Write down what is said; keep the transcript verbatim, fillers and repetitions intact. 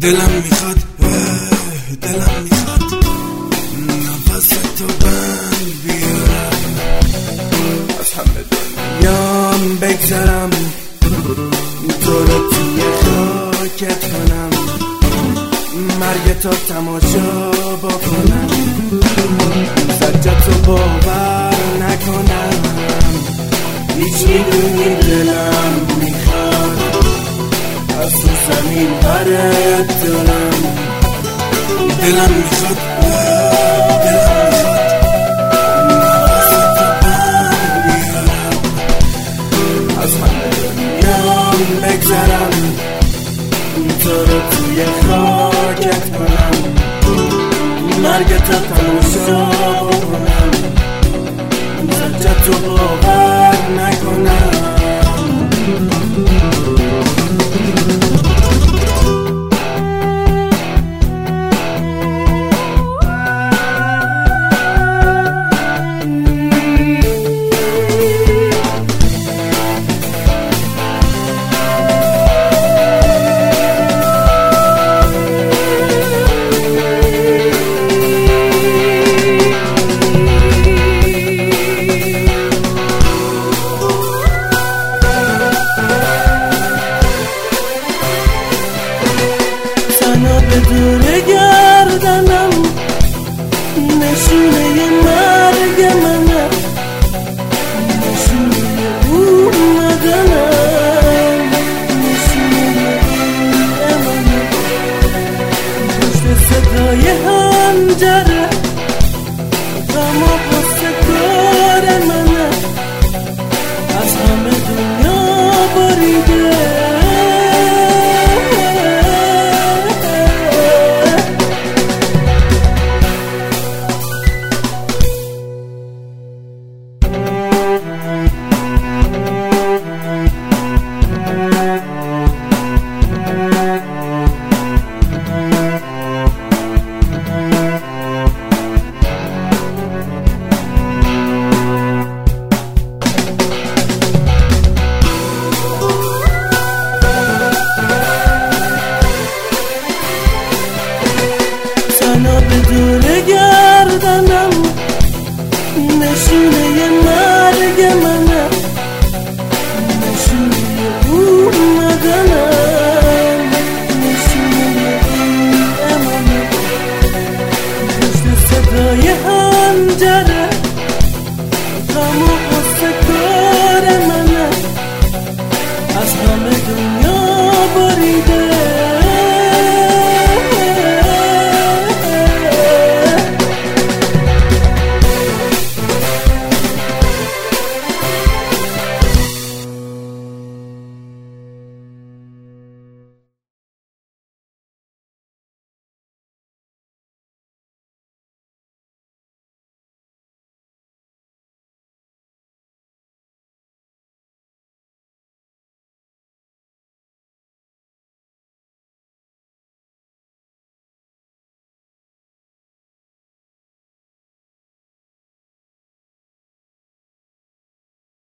دلم میخواد دلم میخواد نفستو بند بیارم، از همه دنیام بگذرم، تو رو توی خاکت کنم، مرگ تو تماشا بکنم، سجدتو باور نکنم. هیچ میدونی دلم میخواد از تو زمین برت دارم، دلم میخواد دلم میخواد نفستو بند بیارم، از همه دنیام بگذرم، تو رو توی خاکت کنم، مرگ تو تماشا بکنم، سجدتو باور نکنم.